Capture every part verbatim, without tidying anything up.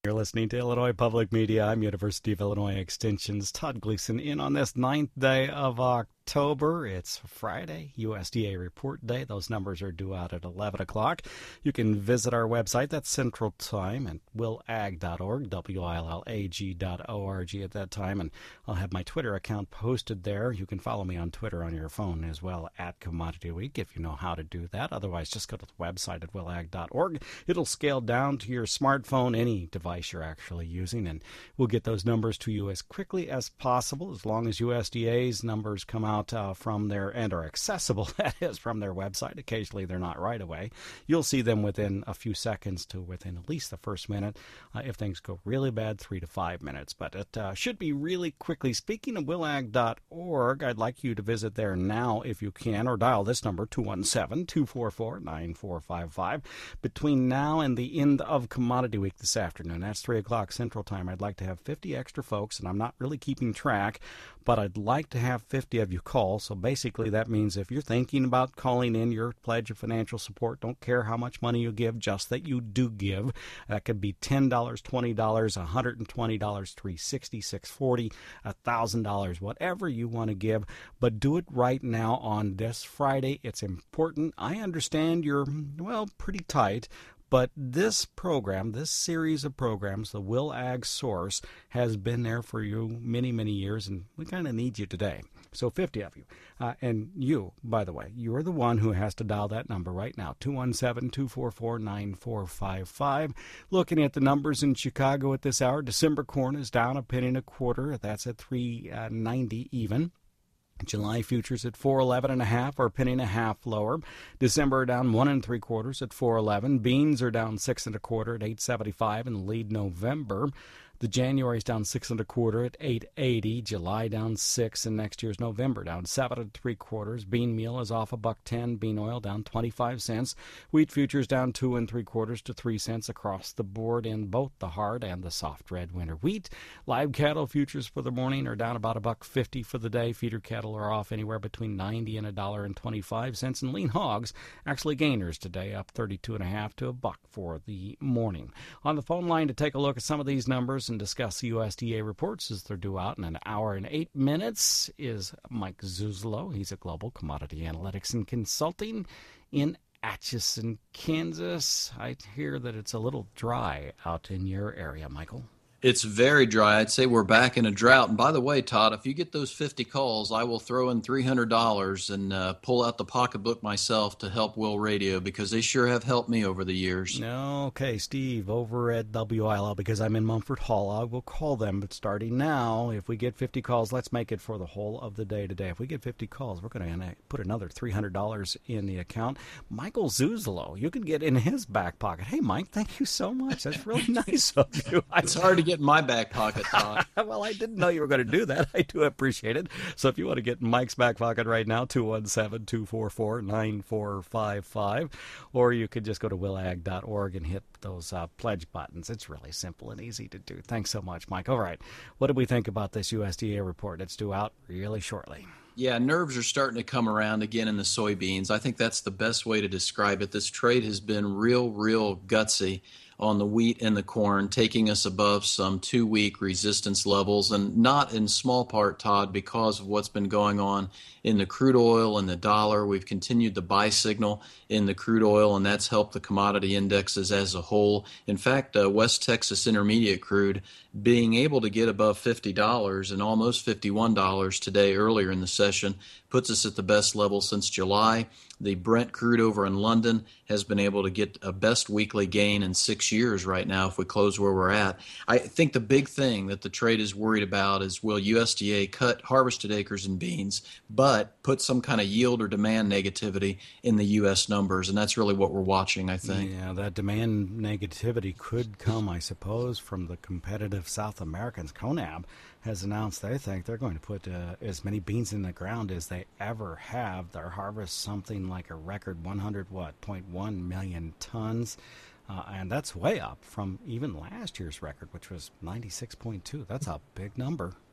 You're listening to Illinois Public Media. I'm University of Illinois Extension's Todd Gleason in on this ninth day of October. It's Friday, U S D A report day. Those numbers are due out at eleven o'clock. You can visit our website. That's Central Time at will ag dot org, W I L L A G dot O R G at that time. And I'll have my Twitter account posted there. You can follow me on Twitter on your phone as well at Commodity Week if you know how to do that. Otherwise, just go to the website at will ag dot org. It'll scale down to your smartphone, any device you're actually using, and we'll get those numbers to you as quickly as possible, as long as U S D A's numbers come out uh, from their, and are accessible, that is, from their website. Occasionally they're not right away. You'll see them within a few seconds to within at least the first minute. Uh, if things go really bad, three to five minutes, but it uh, should be really quickly. Speaking of will ag dot org, I'd like you to visit there now if you can, or dial this number, two one seven, two four four, nine four five five. Between now and the end of Commodity Week this afternoon, that's three o'clock Central Time, I'd like to have fifty extra folks, and I'm not really keeping track, but I'd like to have fifty of you call. So basically that means if you're thinking about calling in your pledge of financial support, don't care how much money you give, just that you do give. That could be ten dollars, twenty dollars, one hundred twenty dollars, three hundred sixty dollars, six hundred forty dollars, one thousand dollars, whatever you want to give, but do it right now on this Friday. It's important. I understand you're, well, pretty tight, but this program, this series of programs, the Will Ag Source, has been there for you many, many years, and we kind of need you today. So fifty of you. Uh, and you, by the way, you're the one who has to dial that number right now, two one seven, two four four, nine four five five. Looking at the numbers in Chicago at this hour, December corn is down a penny and a quarter. That's at three ninety even. July futures at four eleven and a half, or a penny and a half lower. December are down one and three quarters at four eleven. Beans are down six and a quarter at eight seventy-five and lead November. The January is down six and a quarter at eight eighty. July down six, and next year's November down seven and three quarters. Bean meal is off a buck ten. Bean oil down twenty-five cents. Wheat futures down two and three quarters to three cents across the board in both the hard and the soft red winter wheat. Live cattle futures for the morning are down about a buck fifty for the day. Feeder cattle are off anywhere between ninety and a dollar and twenty-five cents. And lean hogs actually gainers today, up thirty-two and a half to a buck for the morning. On the phone line to take a look at some of these numbers and discuss the U S D A reports as they're due out in an hour and eight minutes is Mike Zuzolo. He's a Global Commodity Analytics and Consulting in Atchison, Kansas. I hear that it's a little dry out in your area, Michael. It's very dry. I'd say we're back in a drought. And by the way, Todd, if you get those fifty calls, I will throw in three hundred dollars and uh, pull out the pocketbook myself to help Will Radio, because they sure have helped me over the years. Okay, Steve, over at W I L L, because I'm in Mumford Hall, I will call them. But starting now, if we get fifty calls, let's make it for the whole of the day today. If we get fifty calls, we're going to put another three hundred dollars in the account. Michael Zuzolo, you can get in his back pocket. Hey, Mike, thank you so much. That's really nice of you. It's hard to get in my back pocket, Todd. Well, I didn't know you were going to do that. I do appreciate it. So if you want to get in Mike's back pocket right now, two one seven, two four four, nine four five five, or you could just go to will ag dot org and hit those uh, pledge buttons. It's really simple and easy to do. Thanks so much, Mike. All right. What did we think about this U S D A report? It's due out really shortly. Yeah, nerves are starting to come around again in the soybeans. I think that's the best way to describe it. This trade has been real, real gutsy on the wheat and the corn, taking us above some two-week resistance levels, and not in small part, Todd, because of what's been going on in the crude oil and the dollar. We've continued the buy signal in the crude oil, and that's helped the commodity indexes as a whole. In fact, uh, West Texas Intermediate crude being able to get above fifty dollars and almost fifty-one dollars today earlier in the session puts us at the best level since July. The Brent crude over in London has been able to get a best weekly gain in six years right now if we close where we're at. I think the big thing that the trade is worried about is, will U S D A cut harvested acres in beans, but put some kind of yield or demand negativity in the U S numbers? And that's really what we're watching, I think. Yeah, that demand negativity could come, I suppose, from the competitive South Americans. CONAB has announced they think they're going to put uh, as many beans in the ground as they ever have. They'll harvest something like a record one hundred, what, point one million tons. Uh, and that's way up from even last year's record, which was ninety-six point two. That's a big number.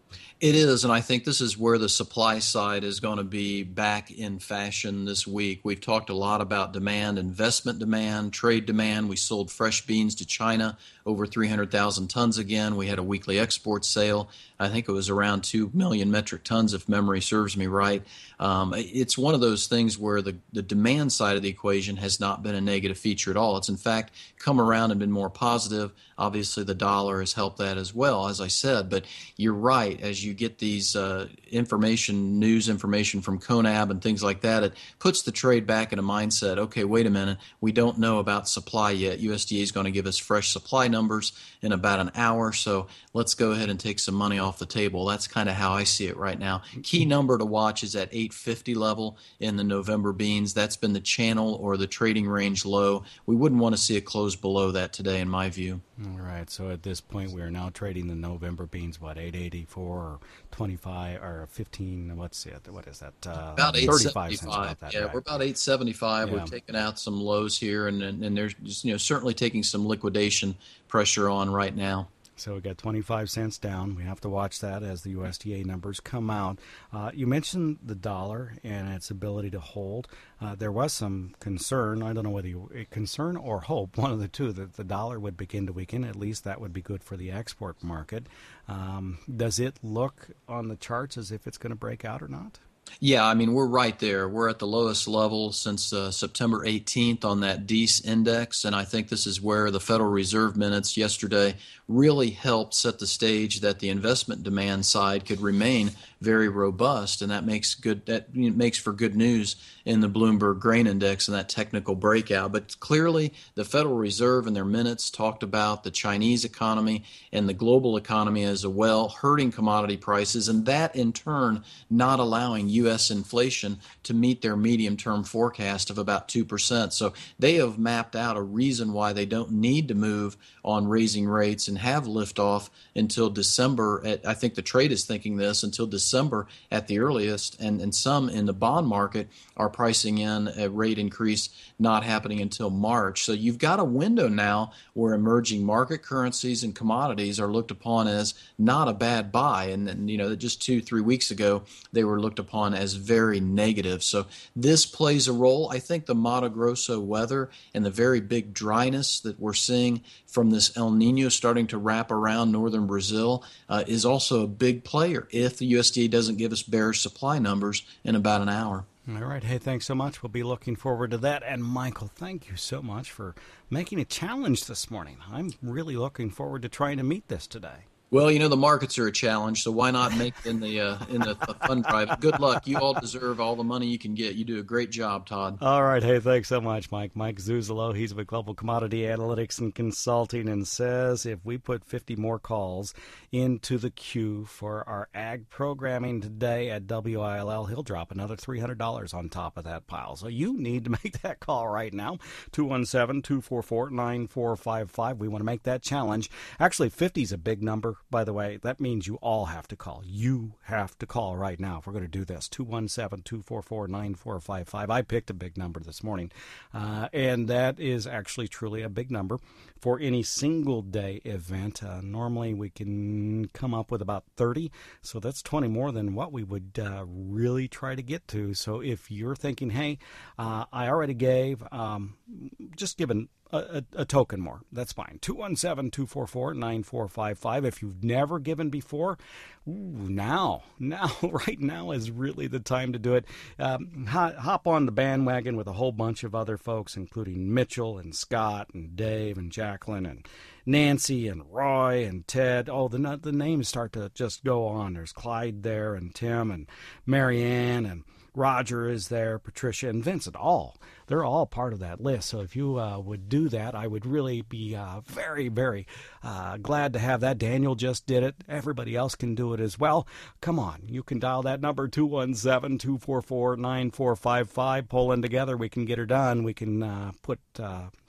It is, and I think this is where the supply side is going to be back in fashion this week. We've talked a lot about demand, investment demand, trade demand. We sold fresh beans to China, over three hundred thousand tons again. We had a weekly export sale. I think it was around two million metric tons, if memory serves me right. Um, it's one of those things where the, the demand side of the equation has not been a negative feature at all. It's, in fact, come around and been more positive. Obviously, the dollar has helped that as well, as I said. But you're right, as you get these uh, information, news information from CONAB and things like that, it puts the trade back in a mindset, okay, wait a minute, we don't know about supply yet. U S D A is going to give us fresh supply numbers in about an hour, so let's go ahead and take some money off the table. That's kind of how I see it right now. Key number to watch is at eight fifty level in the November beans. That's been the channel or the trading range low. We wouldn't want to see it close below that today, in my view. All right, so at this point we are now trading the November beans, what, eight eighty-four or twenty-five or fifteen, what's it, what is that? Uh, about eight seventy-five. About that, yeah, right? We're about eight seventy-five. Yeah. We've taken out some lows here, and, and, and there's just, you know, certainly taking some liquidation pressure on right now. So we got twenty-five cents down. We have to watch that as the U S D A numbers come out. Uh, you mentioned the dollar and its ability to hold. Uh, there was some concern, I don't know whether you concern or hope, one of the two, that the dollar would begin to weaken. At least that would be good for the export market. Um, does it look on the charts as if it's going to break out or not? Yeah, I mean, we're right there. We're at the lowest level since uh, September eighteenth on that D E S index, and I think this is where the Federal Reserve minutes yesterday really helped set the stage that the investment demand side could remain very robust, and that makes good that makes for good news in the Bloomberg Grain Index and that technical breakout. But clearly, the Federal Reserve in their minutes talked about the Chinese economy and the global economy as well, hurting commodity prices, and that in turn not allowing U S inflation to meet their medium-term forecast of about two percent. So they have mapped out a reason why they don't need to move on raising rates and have liftoff until December. At, I think the trade is thinking this, until December at the earliest, and, and some in the bond market are pricing in a rate increase not happening until March. So you've got a window now where emerging market currencies and commodities are looked upon as not a bad buy. And, and you know, just two, three weeks ago, they were looked upon as very negative. So this plays a role. I think the Mato Grosso weather and the very big dryness that we're seeing from this El Nino starting to wrap around northern Brazil uh, is also a big player if the U S D A doesn't give us bearish supply numbers in about an hour. All right. Hey, thanks so much. We'll be looking forward to that. And Michael, thank you so much for making a challenge this morning. I'm really looking forward to trying to meet this today. Well, you know, the markets are a challenge, so why not make it in the uh, in the fund drive? Good luck. You all deserve all the money you can get. You do a great job, Todd. All right. Hey, thanks so much, Mike. Mike Zuzolo, he's with Global Commodity Analytics and Consulting, and says if we put fifty more calls into the queue for our ag programming today at W I L L, he'll drop another three hundred dollars on top of that pile. So you need to make that call right now, two one seven, two four four, nine four five five. We want to make that challenge. Actually, fifty is a big number. By the way, that means you all have to call. You have to call right now if we're going to do this. two one seven, two four four, nine four five five. I picked a big number this morning, uh, and that is actually truly a big number for any single day event. Uh, normally we can come up with about thirty, so that's twenty more than what we would uh, really try to get to. So if you're thinking, hey, uh, I already gave, um, just give an A, a, a token more. That's fine. two one seven, two four four, nine four five five. If you've never given before, ooh, now, now, right now is really the time to do it. Um, hop on the bandwagon with a whole bunch of other folks, including Mitchell and Scott and Dave and Jacqueline and Nancy and Roy and Ted. Oh, the, the names start to just go on. There's Clyde there and Tim and Marianne and Roger is there, Patricia and Vincent, all. They're all part of that list. So if you uh, would do that, I would really be uh, very, very uh, glad to have that. Daniel just did it. Everybody else can do it as well. Come on. You can dial that number, two one seven, two four four, nine four five five. Pull in together. We can get her done. We can uh, put uh,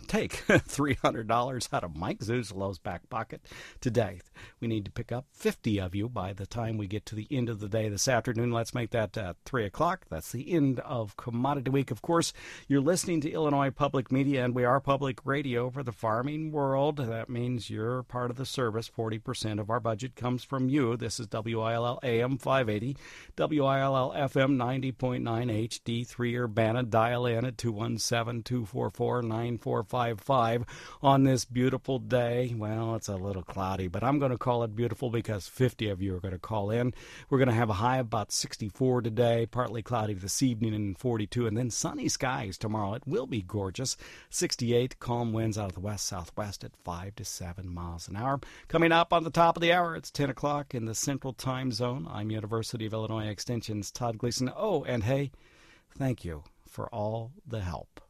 take three hundred dollars out of Mike Zuzolo's back pocket today. We need to pick up fifty of you by the time we get to the end of the day this afternoon. Let's make that uh, three o'clock. That's the end of Commodity Week. Of course, you're listening to Illinois Public Media, and we are public radio for the farming world. That means you're part of the service. forty percent of our budget comes from you. This is W I L L A M five eighty, W I L L F M ninety point nine H D three Urbana. Dial in at two one seven, two four four, nine four five five on this beautiful day. Well, it's a little cloudy, but I'm going to call it beautiful because fifty of you are going to call in. We're going to have a high of about sixty-four today, partly cloudy this evening and forty-two, and then sunny skies tomorrow. It will be gorgeous. sixty-eight, calm winds out of the west-southwest at five to seven miles an hour. Coming up on the top of the hour, it's ten o'clock in the Central Time Zone. I'm University of Illinois Extension's Todd Gleason. Oh, and hey, thank you for all the help.